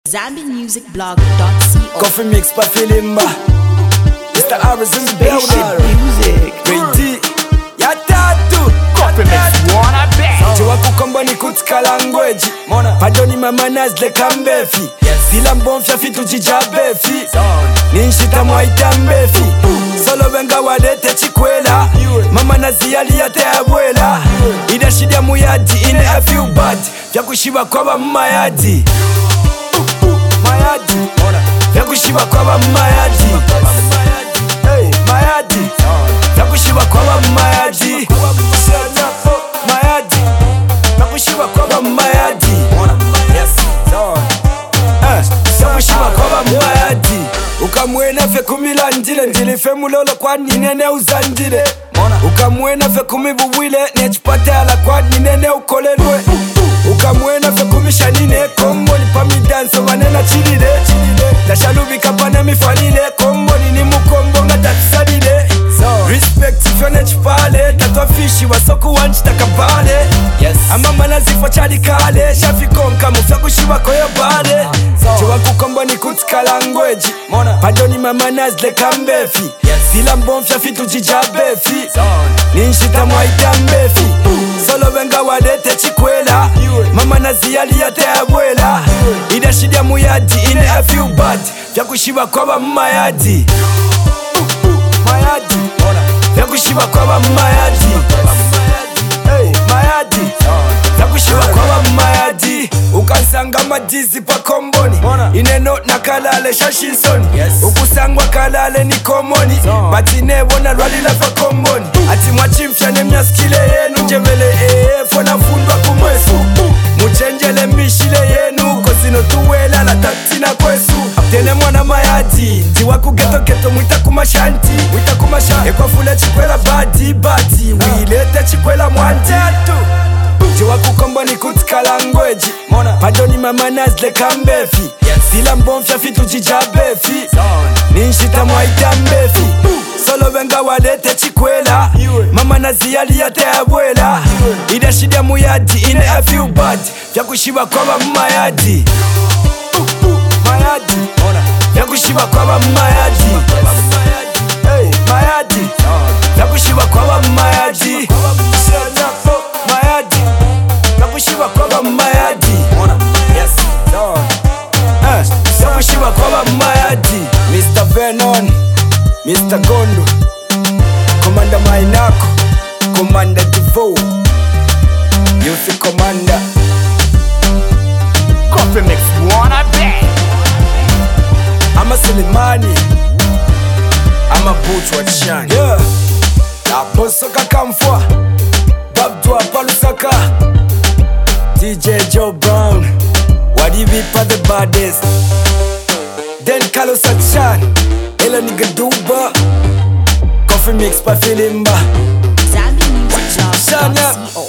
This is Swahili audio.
ZambianMusicBlog.co. Coffee mix pa filimba. Mr. Harris in the building. Music. Great D. Ya tatu. Coffee mix wanna bang. Tiwa kukomba ni kutika language. Padoni mama nazle kambefi. Sila mbomfya fitu jijabefi. Ninshita mwaita mbefi. Solo wenga wadete chikwela. Mama naziyali yate abwela. Ida shidia muyadi ine I feel bad. Vya kushiba kwa ba mayadi. Mayadi. Vya kushiba kwa ba mayadi. Hey, mayadi. Vya kushiba kwa ba mayadi. Mayadi. Vya kushiba kwa ba mayadi. Vya kwa ba mayadi. Ukamwena fe kumila ndile ndile fe mulolo kwa ninene uzandile. Ukamwena fe kumibuwile nechipate ala kwa ninene ukolelwe. Ukamwena fe kumishanine kombo ni pamidanso wanena chilile. Tashalubi kapane mifalile kombo ni mukombo nga tatisalile. Respect ifyo nechipale tatwa fishi wasoku wanchi takabale. Amama nazifo chalikale shafikonka mufya kushiwa koyo bale. Tiwa kukombo ni kutika language. Padoni mama nazle kambefi. Sila mbomfya fitu jijabefi. Ninshita mwaita mbefi. Solo wenga wadete chikwela. Mama naziyali yate abwela. Ida shidia muyadi ine I feel bad. Vya kushiba kwa ba mayadi. Mayadi. Vya kushiba kwa ba mayadi. Hey, mayadi. Vya kushiba kwa ba mayadi. Ukansanga madizi pa komboni. Ineno na kalale shashinsoni. Ukusangwa kalale ni komoni. Batine wona lwalila pa komboni. Ati mwachimfya ne mnyaskile yenu. Njevele fona fundwa kumwesu. Muchenjele mishile yenu. Kosino tuwela la tatina kwesu. Tene mwana mayadi. Tiwa kugeto geto mwita kumashanti. Mwita kumashanti. Ekwa fule chikwela badi badi. Wilete chikwela mwandi. Tiwa kukombo ni kutika language. Padoni mama nazle kambefi. Sila mbomfya fitu jijabefi. Ninshita mwaita mbefi. Solo wenga wadete chikwela. Mama naziyali yate abwela. Ida shidia muyadi ine I feel bad. Vya kushiba kwa ba mayadi. Mayadi. Vya kushiba kwa ba mayadi. Hey, mayadi. Vya kushiba kwa ba mayadi. Mayadi. Vya kushiba kwa ba mayadi. Vya kushiba kwa ba mayadi. Mr. Venon, Mr. Gondo, Commander Mainako, Commander Devo, Youth Commander. Coffee mix wanna bang. I'm a Selimani, I'm a boot what shine. Yeah, La Posoka Kamfwa, Babdua Palusaka, DJ Joe Brown, Wadivi pa the baddest. Then Carlos Achan, Ela Nigga Duba, Coffee mix pa filimba. ZambianMusicBlog.co.